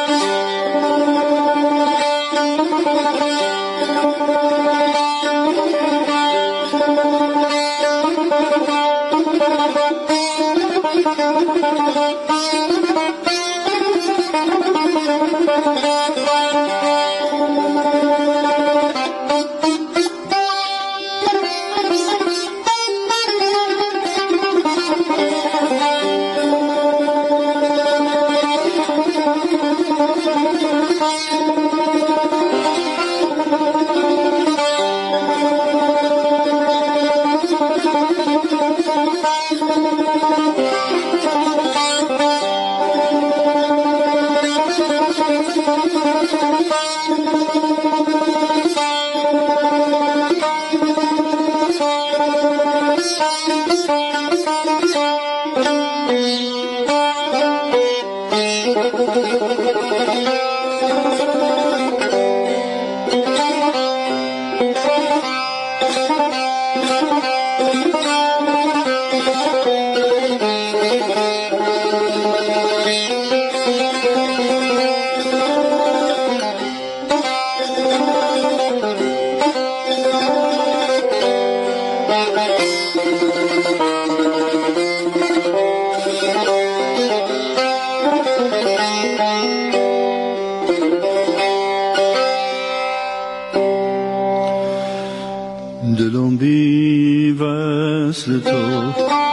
دلم بی وصل تو،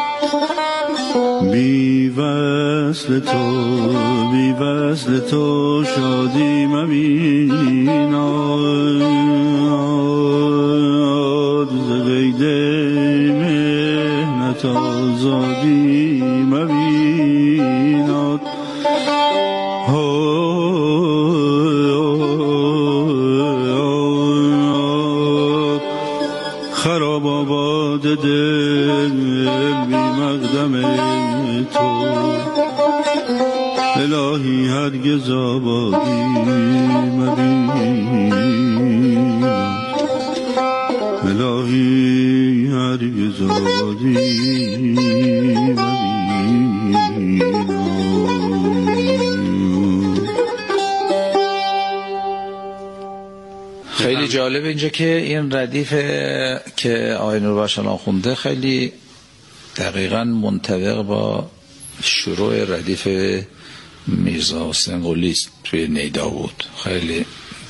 بی وصل تو، بی وصل تو شادی مبیناد، ز قید مهنت آزادی مبیناد. خراب آباد دل بی مقدم تو، الهی هرگز آبادی مبیناد، الهی هرگز آبادی مبیناد. خیلی جالب اینجا که این ردیف که آقای نوربخشیان خونده خیلی دقیقاً منطبق با شروع ردیف میرزا حسین قلی است توی نیداود. خیلی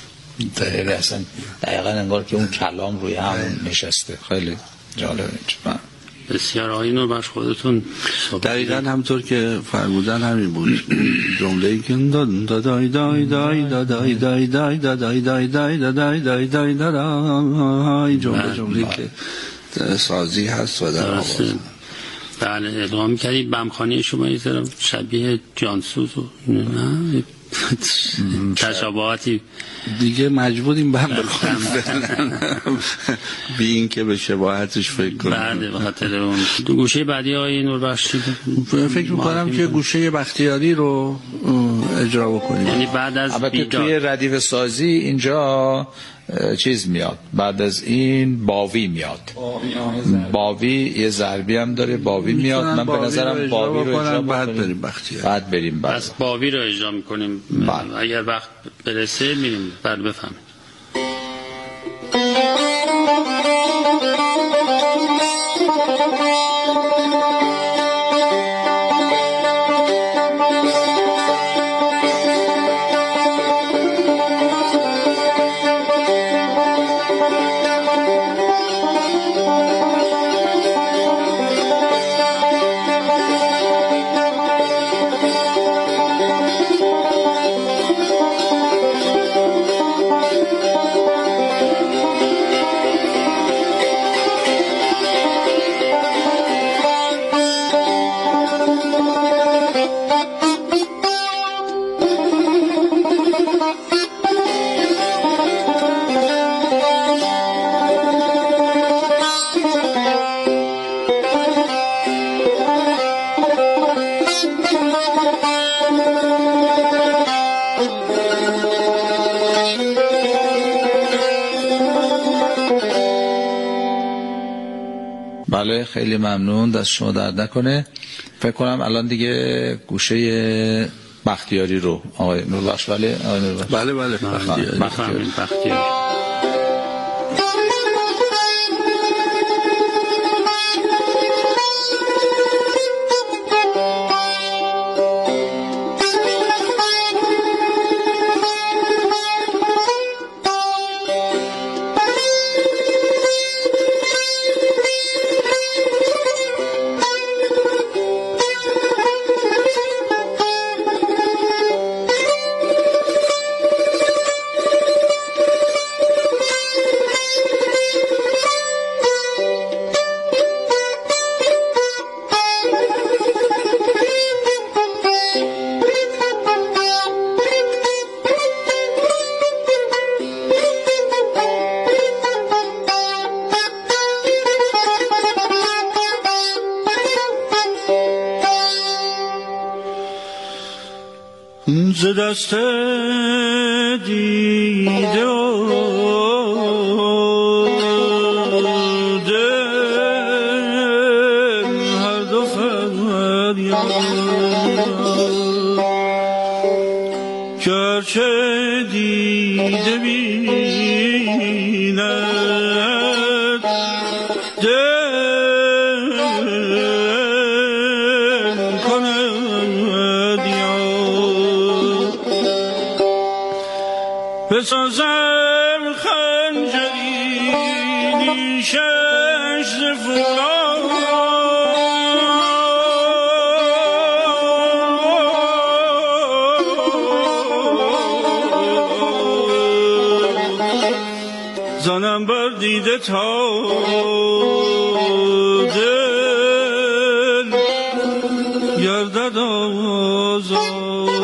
دقیقاً انگار که اون کلام روی هم نشسته. خیلی جالب اینجا. بسیار. آقای نوربخش خودتون دقیقاً همطور که فرمودن همین بود. جمله‌ای که دای دای دای دای دای دای دای دای دای دای دای دای دای دای، جمله‌ای که سازی هست و در آواز. بله، ادغام کردید. بمخانی شما یه طرف شبیه جانسوز و نه تشابهاتی دیگه مجبوریم بخونیم بی این که به شباهتش فکر کنیم. بله، به خاطر اون. دو گوشه بعدی آقای نوربخشی فکر می‌کنم که گوشه بختیاری رو اجرا بکنیم. یعنی بعد از البته توی ردیف سازی اینجا چیز میاد، بعد از این باوی میاد. باوی یه ضربی هم داره، باوی میاد. من به نظرم باوی رو اجرا بعد بریم بختیاری. بعد بریم پس باوی رو اجرا میکنیم. اگر وقت برسه میریم. بعد بفهمید. بله، خیلی ممنون، دست شما درد نکنه. فکر کنم الان دیگه گوشه بختیاری رو آقای نوربخش. بله آقای نوربخش. بله بختیاری. ز دست دیده و دل هر دو فریاد گرچه دیده بیند دل کند یاد بسازم خنجری نیشش ز فولاد زنم بر دیده تا دل گردد آزاد.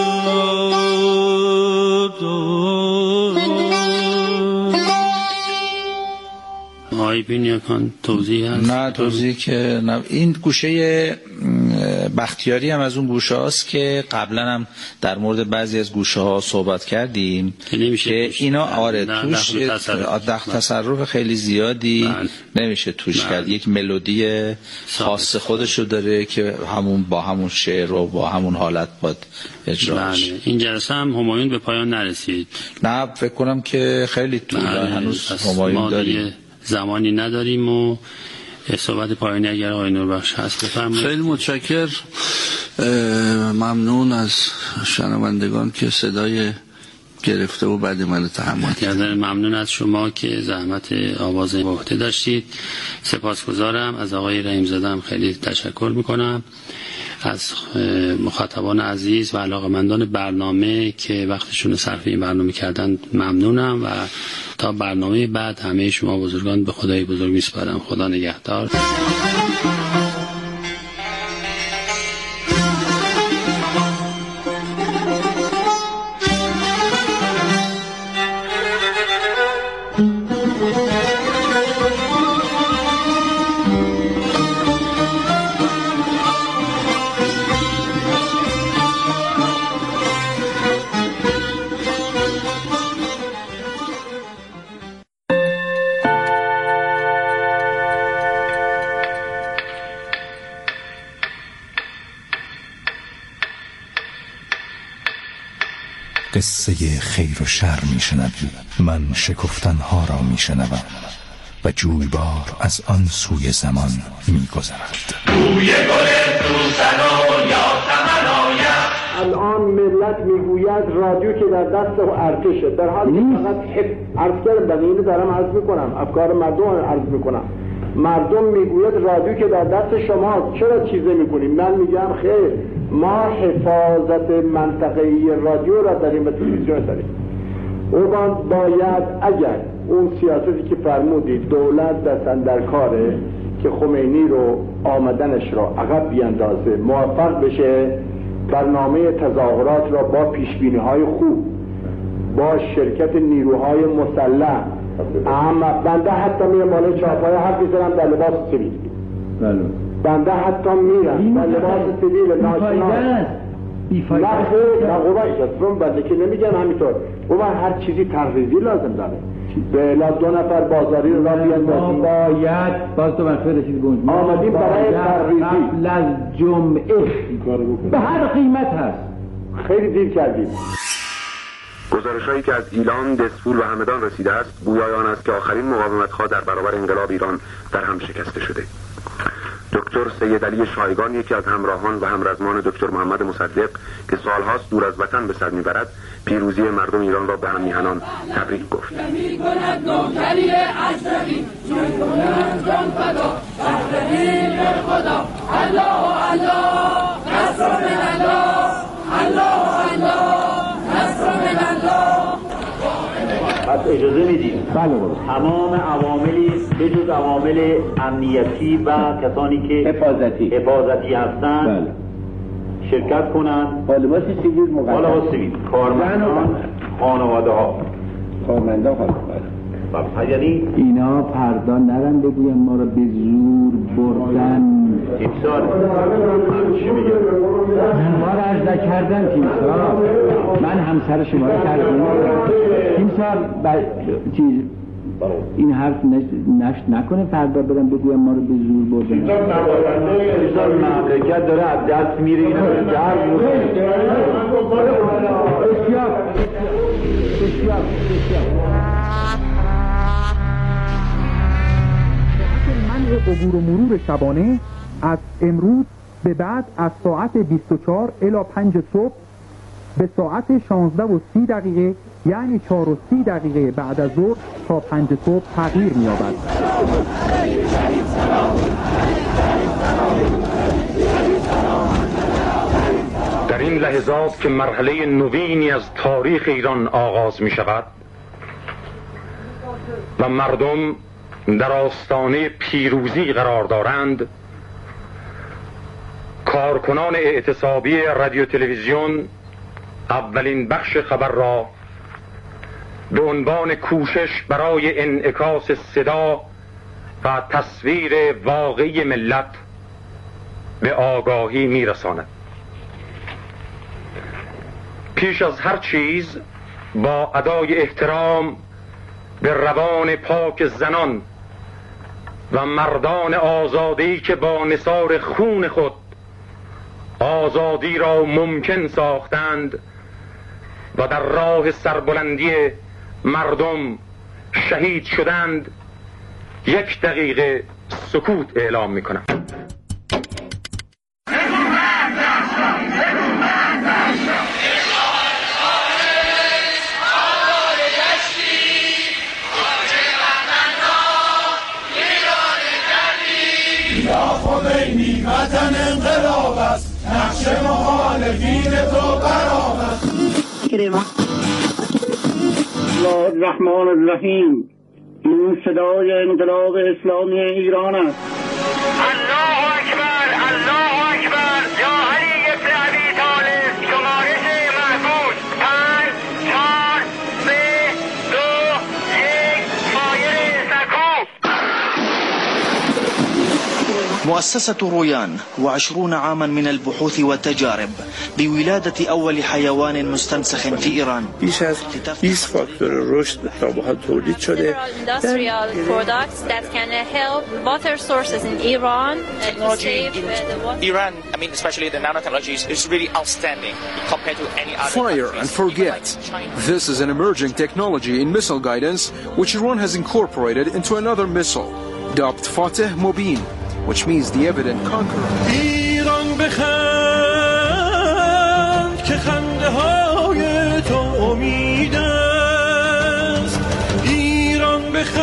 آقای بینیاکان توضیح هست؟ نه توضیح که نه. این گوشه بختیاری هم از اون گوشه هاست که قبلا هم در مورد بعضی از گوشه ها صحبت کردیم که اینا آره توش تصرف خیلی زیادی نمیشه توش کرد. یک ملودی خاص خودشو داره که همون با همون شعر و با همون حالت باید اجرا بشه. این جلسه هم همایون به پایان نرسید. نه فکر کنم که خیلی طولانی هنوز همایون داریم، زمانی نداریم و صحبت پایانی اگر آقای نوربخش هست بفرمایید. خیلی متشکر، ممنون از شنوندگان که صدای گرفته و بعد من تحمل کردن. ممنون از شما که زحمت آواز به عهده داشتید. سپاسگزارم. از آقای رحیم زاده هم خیلی تشکر میکنم. از مخاطبان عزیز و علاقه‌مندان برنامه که وقتشون رو صرف این برنامه کردن ممنونم و تا برنامه بعد همه شما بزرگان به خدای بزرگ میسپارم. خدا نگهدار. قصه خیر و شر میشنوی، من شکفتنها را میشنوم و جویبار از آن سوی زمان میگذرد. بوی گل سوسن و یاسمن آید. الان ملت میگوید رادیو که در دست ارتشه، در حالی که فقط عرض کردم اینو دارم عرض میکنم، افکار مردم عرض میکنم. مردم میگوید رادیو که در دست شما چرا چیزی میکنیم؟ من میگم خیر، ما حفاظت منطقه‌ای رادیو را داریم و تلویزیون داریم. اون باید اگر اون سیاستی که فرمودید دولت دستن در کاره که خمینی رو آمدنش را عقب بیاندازه، موفق بشه برنامه تظاهرات را با پیشبینی‌های خوب، با شرکت نیروهای مسلح، اما بنده حتی میرم بالای چاپای حرف میزنم در لباس سیویل، بنده حتی میرم در لباس سیویل ناشناس نخیر بنده که نمیگن همینطور. او هر چیزی تحریزی لازم داره. بلا 2 نفر بازاری را بیاندازیم، باید باز تو من خیلی چیز گنج آمدیم برای تحریزی قبل از جمعه به هر قیمت هست خیلی دیر کردیم. گزارش‌هایی که از ایلان، دسفول و همدان رسیده است گویای آن است که آخرین مقاومت‌ها در برابر انقلاب ایران در هم شکسته شده. دکتر سید علی شایگان، یکی از همراهان و همرزمان دکتر محمد مصدق که سالهاست دور از وطن به سر میبرد، پیروزی مردم ایران را به هم میهنان تبریک گفت. پس اجازه میدیم تمام عواملی به جز عوامل امنیتی و کسانی که حفاظتی هستند شرکت کنند. لباس سیویل مقدس، کارمندان، خانواده ها، یعنی اینا فردا نرن بگویم ما را به زور بردن. تیمسار چی میگه؟ ما را عرض کردن تیمسار، من همسر شما را کردم تیمسار چیز این حرف نشت نکنه فردا برم بگویم ما رو به زور بردن. تیمسار مملکت داره از دست میره، اینا درد بسیار منع عبور و مرور شبانه از امروز به بعد از ساعت 24 الی 5 صبح به ساعت 16:30 یعنی 4:30 بعد از ظهر تا 5 صبح تغییر می‌یابد. در این لحظات که مرحله نوینی از تاریخ ایران آغاز می شود و مردم در آستانه پیروزی قرار دارند، کارکنان اعتصابی رادیو تلویزیون اولین بخش خبر را به عنوان کوشش برای انعکاس صدا و تصویر واقعی ملت به آگاهی می‌رساند. پیش از هر چیز با ادای احترام به روان پاک زنان و مردان آزاده‌ای که با نثار خون خود آزادی را ممکن ساختند و در راه سربلندی مردم شهید شدند، 1 دقیقه سکوت اعلام می‌کنم. وطن انقلاب است، نقش مخالفین تو براب است. الله الرحمن الرحیم. این صدای انقلاب اسلامی ایران است. الله اکبر، الله اکبر. یا علی ابن ابی طالب. شمارش محفوظ 5 4 3 2 1. فایر سکو. مؤسسة رويان 20 عاما من البحوث والتجارب بولادة أول حيوان مستنسخ في إيران. بیش از 20 فاکتور رشد تابوها تولید شده. Industrial products that can help water sources in Iran. Technology in Iran, I mean especially the nanotechnologies, is really outstanding compared to any other. Fire and forget. This is an emerging technology in missile guidance which Iran has incorporated into another missile dubbed Fateh Mobin, which means the evident conqueror. ایران بخند که خنده های تو امید است. ایران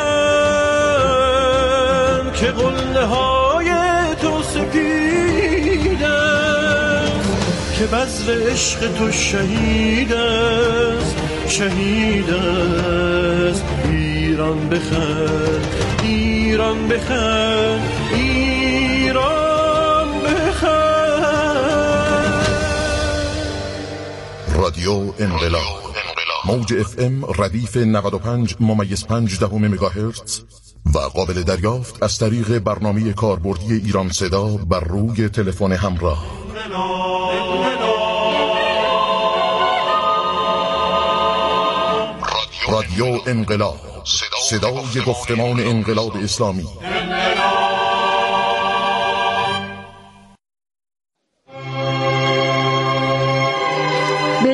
بخند که قله های تو سپید است. که بذر عشق تو شهید است، شهید است. ایران بخند، ایران بخند، ایران بخند. رادیو انقلاب، موج FM ردیف 95.5 مگاهرتز و قابل دریافت از طریق برنامه کاربردی ایران صدا بر روی تلفن همراه. رادیو انقلاب، صدای گفتمان انقلاب اسلامی.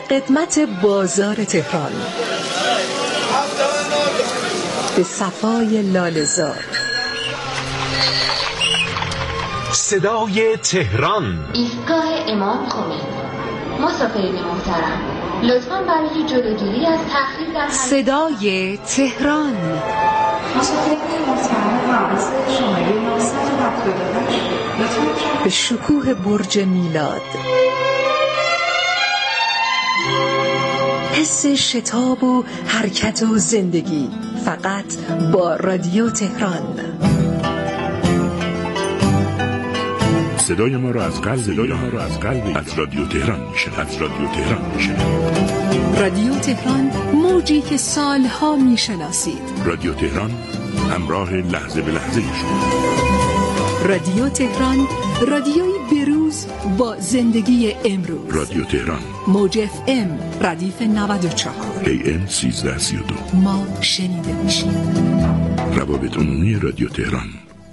قدمت بازار تهران، به صفای لاله‌زار، صدای تهران، ایستگاه امام خمینی. مسافرین محترم، لطفاً برای جلوگیری از تأخیر در صدای تهران، مسافرین محترم رابطه شماره 978 لطفاً به شکوه برج میلاد، حس شتاب و حرکت و زندگی، فقط با رادیو تهران. صدای ما را از قلب از رادیو تهران میشنوید. رادیو تهران، موجی که سالها میشناسید. رادیو تهران، همراه لحظه به لحظه شما. رادیو تهران، رادیوی بروز با زندگی امروز. رادیو تهران، موج FM ردیف 94 AM 1332. ما شنیده میشیم. روابط عمومی رادیو تهران.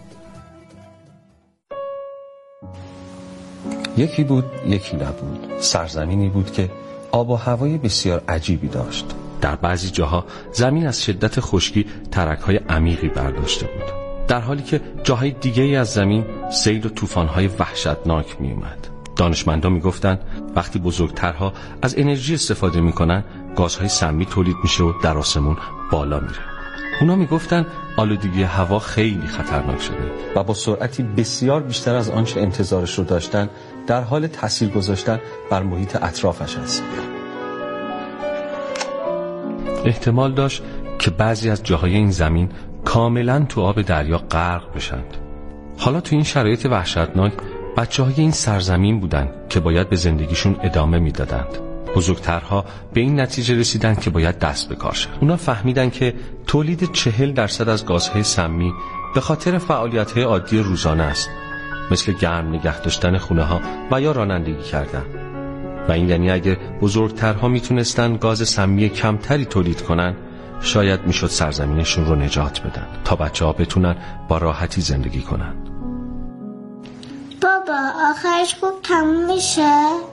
یکی بود یکی نبود. سرزمینی بود که آب و هوای بسیار عجیبی داشت. در بعضی جاها زمین از شدت خشکی ترک‌های عمیقی برداشته بود، در حالی که جاهای دیگه‌ای از زمین سیل و طوفان‌های وحشتناک می‌اومد. دانشمندان می‌گفتند وقتی بزرگترها از انرژی استفاده می‌کنن، گازهای سمی تولید میشه و در آسمون بالا میره. اونا میگفتن آلودگی هوا خیلی خطرناک شده و با سرعتی بسیار بیشتر از آنچه انتظارش رو داشتن در حال تاثیر گذاشتن بر محیط اطرافش است. احتمال داشت که بعضی از جاهای این زمین کاملا تو آب دریا غرق بشند. حالا تو این شرایط وحشتناک بچه‌های این سرزمین بودن که باید به زندگیشون ادامه میدادند. بزرگترها به این نتیجه رسیدن که باید دست به کار شد. اونا فهمیدن که تولید 40% از گازهای سمی به خاطر فعالیت‌های عادی روزانه است، مثل گرم نگه داشتن خونه‌ها و یا رانندگی کردن. و این یعنی اگه بزرگترها میتونستن گاز سمی کمتری تولید کنن، شاید میشد سرزمینشون رو نجات بدن تا بچه‌ها بتونن با راحتی زندگی کنن. بابا آخرش خوب تموم میشه؟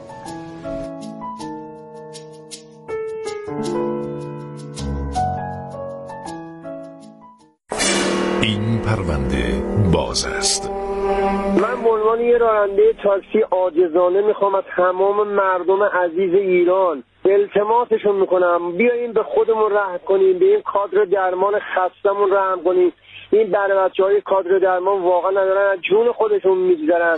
این پرونده باز است. من به عنوان یه راننده تاکسی عاجزانه میخوام از تمام مردم عزیز ایران التماسشون میکنم بیاییم به خودمون رحم کنیم، به این کادر درمان خستمون رحم کنیم. این بچه‌های کادر درمان واقعا ندارن، از جون خودشون میگذرن.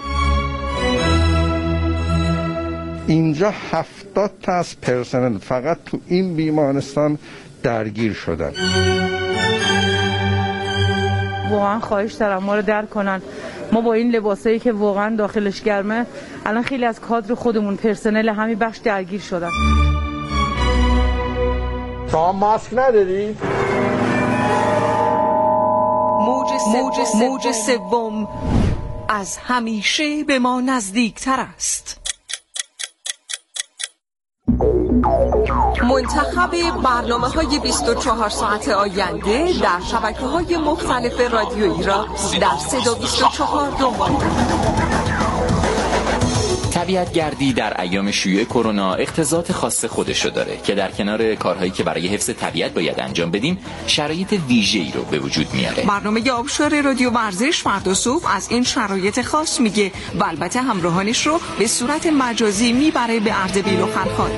اینجا 70 تا از پرسنل فقط تو این بیمارستان درگیر شدن. واقعا خواهش دارم ما رو درک کنن. ما با این لباسایی که واقعا داخلش گرمه، الان خیلی از کادر خودمون پرسنل همین بخش درگیر شدن. شما ماسک نداری؟ موج سوم از همیشه به ما نزدیکتر است. منتخب برنامه‌های 24 ساعت آینده در شبکه‌های مختلف رادیویی را در صدا 24 دنبال کنید. طبیعت گردی در ایام شیوع کرونا اختصاصات خاص خودشو داره که در کنار کارهایی که برای حفظ طبیعت باید انجام بدیم، شرایط ویژه‌ای رو به وجود میاره. برنامه آبشار رادیو ورزش فردا صبح از این شرایط خاص میگه و البته همراهانش رو به صورت مجازی میبره به اردبیل و خلخال.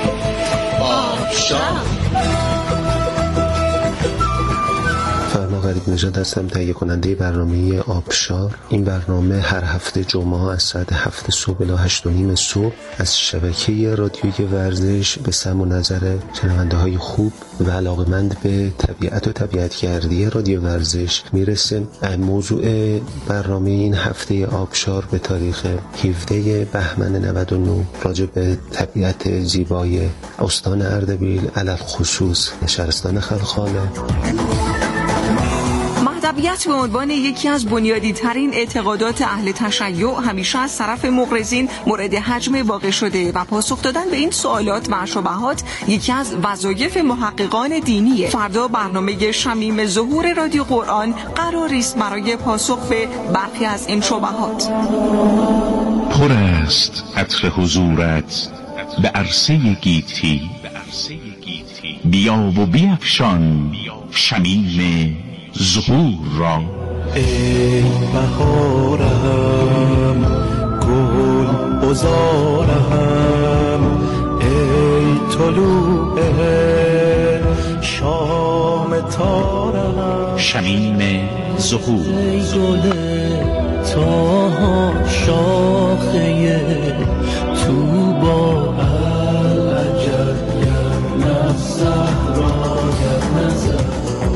فرما غریب نژاد هستم، تهیه کننده برنامه آبشار. این برنامه هر هفته جمعه ها از ساعت 7 صبح الی 8:30 صبح از شبکه رادیوی ورزش به سمع و نظر شنونده های خوب و علاقمند به طبیعت و طبیعتگردی رادیو ورزش میرسه. موضوع برنامه این هفته آبشار به تاریخ 17 بهمن 99 راجع به طبیعت زیبای استان اردبیل علل خصوص شهرستان خلخاله. طبیعت به عنوان یکی از بنیادی ترین اعتقادات اهل تشیع همیشه از طرف مغرضین مورد هجم واقع شده و پاسخ دادن به این سوالات و شبهات یکی از وظایف محققان دینیه. فردا برنامه شمیم ظهور رادیو قرآن قرار است برای پاسخ به برخی از این شبهات. پر است عطر حضورت به عرصه گیتی، بیا و بیفشان شمیم ظهور را. ای بهارم گل بزارم، ای طلوع شام تارم، شمیم ظهور. ای گل تا شاخه توبا العجب گرنه زهرا گرنه زهرا.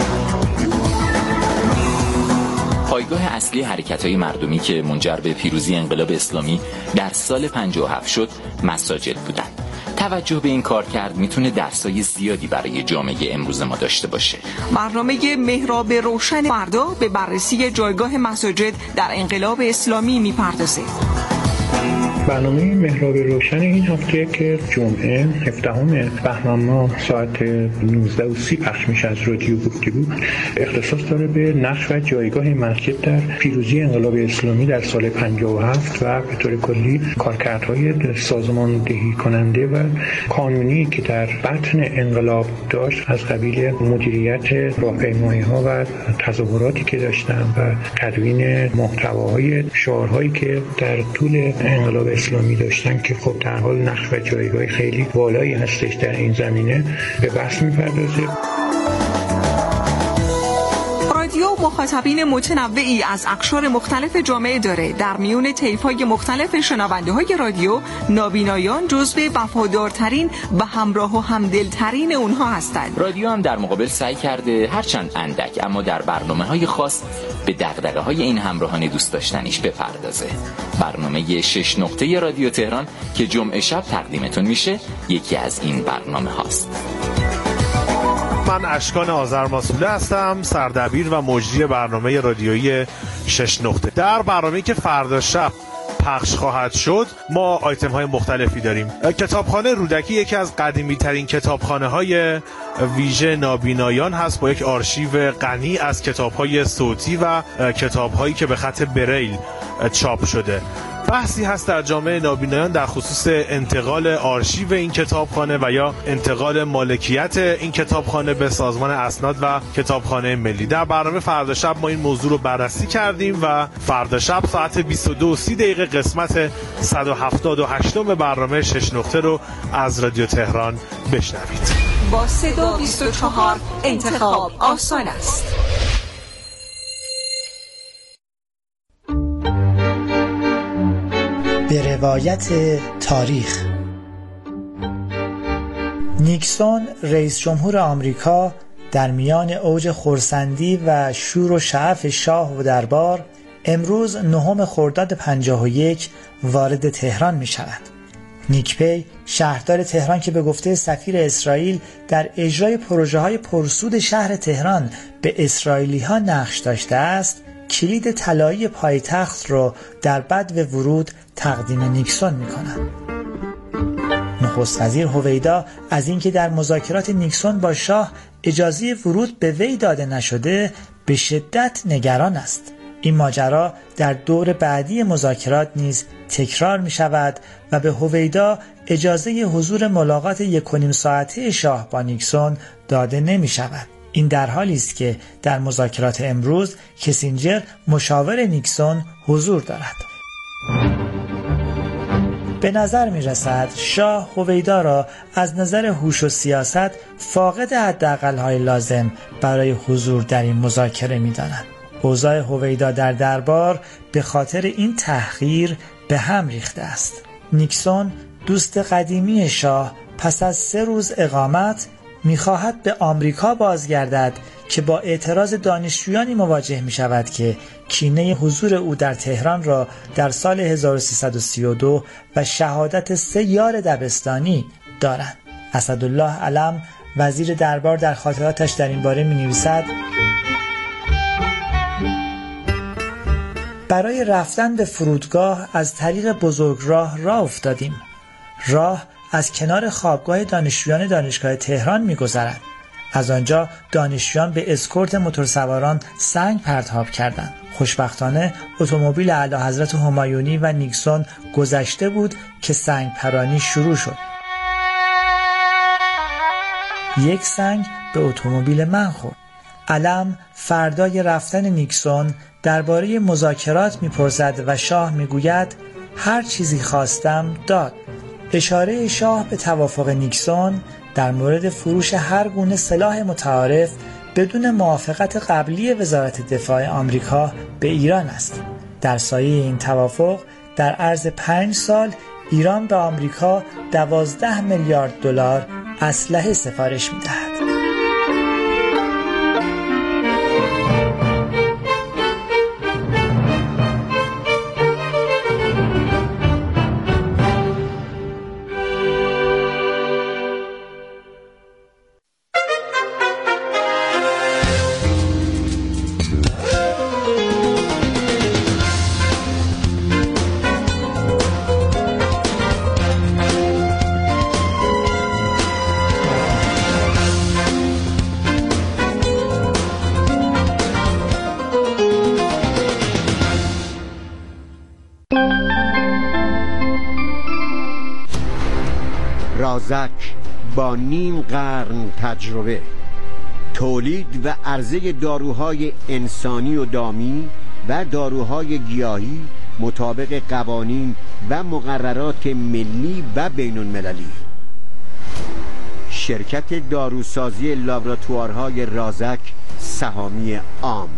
پایگاه اصلی حرکت‌های مردمی که منجر به پیروزی انقلاب اسلامی در سال 57 شد مساجد بودند. توجه به این کار کرد میتونه درسای زیادی برای جامعه امروز ما داشته باشه. برنامه محراب روشن فردا به بررسی جایگاه مساجد در انقلاب اسلامی میپردازه. برنامه محراب روشن این هفته که جمعه 17 بهمن ماه ساعت 19:30 پخش میشه از رادیو گفتگو، اختصاص داره به نقش و جایگاه مسجد در پیروزی انقلاب اسلامی در سال 57 و به طور کلی کارکردهای سازماندهی کننده و قانونی که در بطن انقلاب داشت، از قبیل مدیریت راهپیمایی‌ها و تظاهراتی که داشتن و تدوین محتواهای شعارهایی که در طول انقلاب اسلامی داشتن که خب در حال نقش و جایگاه خیلی بالایی هستش در این زمینه به بحث می‌پردازه. رادیو مخاطبین متنوعی از اقشار مختلف جامعه داره. در میون طیف‌های مختلف شنونده های رادیو، نابینایان جزو وفادارترین و همراه و همدلترین اونها هستند. رادیو هم در مقابل سعی کرده هرچند اندک اما در برنامه‌های خاص به دغدغه‌های این همراهان دوست داشتنیش بپردازه. برنامه 6 نقطه رادیو تهران که جمعه شب تقدیمتون میشه یکی از این برنامه هاست. من اشکان آذرماسوله هستم، سردبیر و مجری برنامه رادیویی 6 نقطه. در برنامه‌ای که فردا شب پخش خواهد شد ما آیتم های مختلفی داریم. کتابخانه رودکی یکی از قدیمی ترین کتابخانه های ویژه نابینایان هست با یک آرشیو غنی از کتاب های صوتی و کتاب هایی که به خط بریل چاپ شده. بحثی هست در جامعه نابینایان در خصوص انتقال آرشیو این کتابخانه و یا انتقال مالکیت این کتابخانه به سازمان اسناد و کتابخانه ملی. در برنامه فردا شب ما این موضوع رو بررسی کردیم و فردا شب ساعت 22:30 قسمت 178 برنامه 6 نقطه رو از رادیو تهران بشنوید. با صدا 24 انتخاب آسان است. به روایت تاریخ، نیکسون رئیس جمهور آمریکا در میان اوج خرسندی و شور و شعف شاه و دربار امروز 9 خرداد 51 وارد تهران می شود. نیک پی، شهردار تهران که به گفته سفیر اسرائیل در اجرای پروژه های پرسود شهر تهران به اسرائیلی ها نقش داشته است، کلید طلایی پایتخت را در بدو ورود تقدیم نیکسون می‌کند. نخست وزیر هویدا از اینکه در مذاکرات نیکسون با شاه اجازه ورود به وی داده نشده به شدت نگران است. این ماجرا در دور بعدی مذاکرات نیز تکرار می شود و به هویدا اجازه حضور ملاقات 1.5 ساعته شاه با نیکسون داده نمی شود. این در حالی است که در مذاکرات امروز کسینجر مشاور نیکسون حضور دارد. به نظر می رسد شاه هویدا را از نظر هوش و سیاست فاقد حداقل‌های لازم برای حضور در این مذاکره می داند. اوضاع هویدا در دربار به خاطر این تحقیر به هم ریخته است. نیکسون دوست قدیمی شاه پس از 3 روز اقامت می‌خواهد به آمریکا بازگردد که با اعتراض دانشجویانی مواجه می‌شود که کینه حضور او در تهران را در سال 1332 و شهادت 3 یار دبستانی دارند. اسدالله علم وزیر دربار در خاطراتش در این باره می‌نویسد: برای رفتن به فرودگاه از طریق بزرگراه راه افتادیم. راه از کنار خوابگاه دانشجویان دانشگاه تهران می‌گذرد. از آنجا دانشجویان به اسکورت موتورسواران سنگ پرتاب کردند. خوشبختانه اتومبیل اعلیحضرت همایونی و نیکسون گذشته بود که سنگ پرانی شروع شد. یک سنگ به اتومبیل من خورد. علم فردای رفتن نیکسون درباره مذاکرات میپرسد و شاه میگوید هر چیزی خواستم داد. اشاره شاه به توافق نیکسون در مورد فروش هر گونه سلاح متعارف بدون موافقت قبلی وزارت دفاع آمریکا به ایران است. در سایه این توافق در عرض 5 سال ایران به آمریکا 12 میلیارد دلار اسلحه سفارش می‌دهد. رازک با نیم قرن تجربه، تولید و عرضه داروهای انسانی و دامی و داروهای گیاهی مطابق قوانین و مقررات ملی و بین المللی. شرکت داروسازی لابراتوارهای رازک سهامی عام.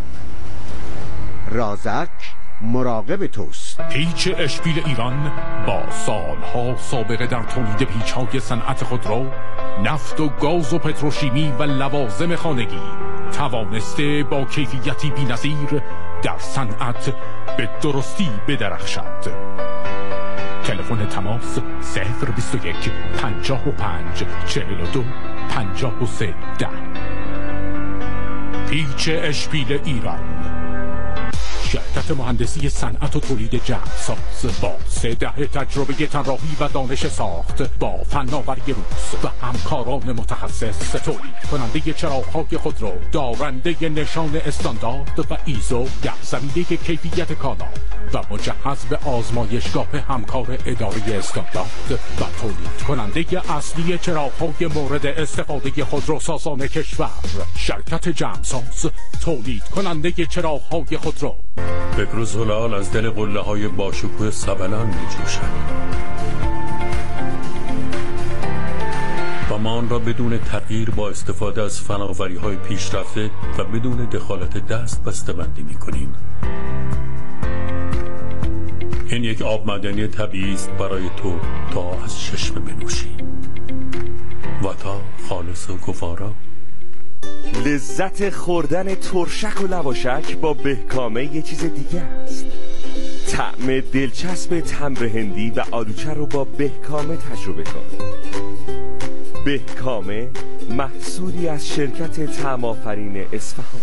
رازک مراقب توست. پیچ اشپیل ایران با سالها سابقه در تولید پیچ‌های صنعت خودرو، نفت و گاز و پتروشیمی و لوازم خانگی توانسته با کیفیتی بی‌نظیر در صنعت به درستی بدرخشد. تلفن تماس 021 55 42 53 10. پیچ اشپیل ایران، شرکت مهندسی صنعت و تولید جمع‌ساز با 3 دهه تجربه طراحی و دانش ساخت با فناوری روز و همکاران متخصص. تولید کننده چراغ‌های خودرو دارنده نشان استاندارد و ایزو در زمینه کیفیت کالا و مجهز به آزمایشگاه همکار اداره استاندارد و تولید کننده اصلی چراغ‌های مورد استفاده خودروسازان کشور. شرکت جمع‌ساز تولید کننده چراغ‌های خودرو. فکر و زلال از دل قله‌های باشکوه سبلان می‌جوشد و ما آن را بدون تغییر با استفاده از فناوری‌های پیشرفته و بدون دخالت دست بسته‌بندی می‌کنیم. این یک آب معدنی طبیعی است برای تو تا از چشمه بنوشی و تا خالص و گوارا. لذت خوردن ترشک و لواشک با بهکامه یه چیز دیگه است. طعم دلچسب تمر هندی و آلوچه رو با بهکامه تجربه کن. بهکامه محصولی از شرکت طعم‌آفرین اصفهان.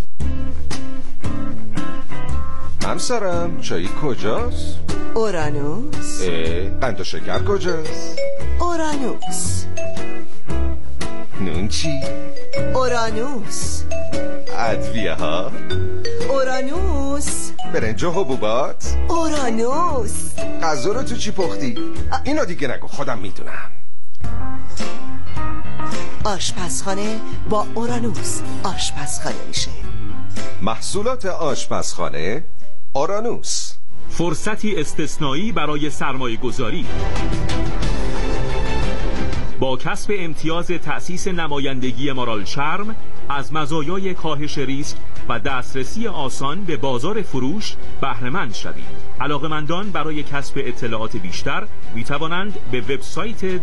همسرم چایی کجاست؟ اورانوس. قند و شکر کجاست؟ اورانوس. نون چی؟ اورانوس. ادویه ها؟ اورانوس. برنج و حبوبات؟ اورانوس. غذا رو تو چی پختی؟ اینو دیگه نگو، خودم میدونم. آشپزخانه با اورانوس آشپزخانه میشه. محصولات آشپزخانه اورانوس. فرصتی استثنایی برای سرمایه گذاری. با کسب امتیاز تأسیس نمایندگی مارال چرم از مزایای کاهش ریسک و دسترسی آسان به بازار فروش بهره‌مند شوید. علاقه‌مندان برای کسب اطلاعات بیشتر می توانند به وبسایت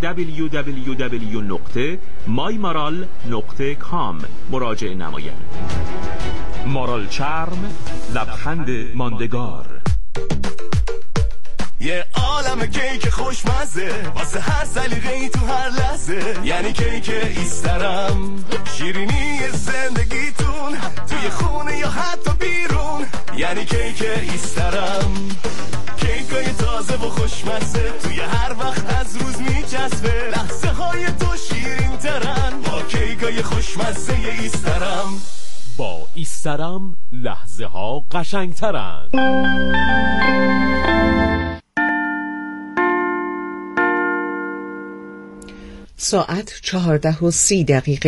www.mymaral.com مراجعه نمایند. مارال چرم، لبخند ماندگار. یه عالم کیک خوشمزه واسه هر سلیقه‌ای تو هر لحظه، یعنی کیک ایسترم، شیرینی زندگیتون توی خونه یا حتی بیرون، یعنی کیک ایسترم. کیکای تازه و خوشمزه توی هر وقت از روز میچسبه، لحظه های تو شیرین ترن با کیکای خوشمزه ایسترم. با ایسترم لحظه ها قشنگ ترن. ساعت 14:30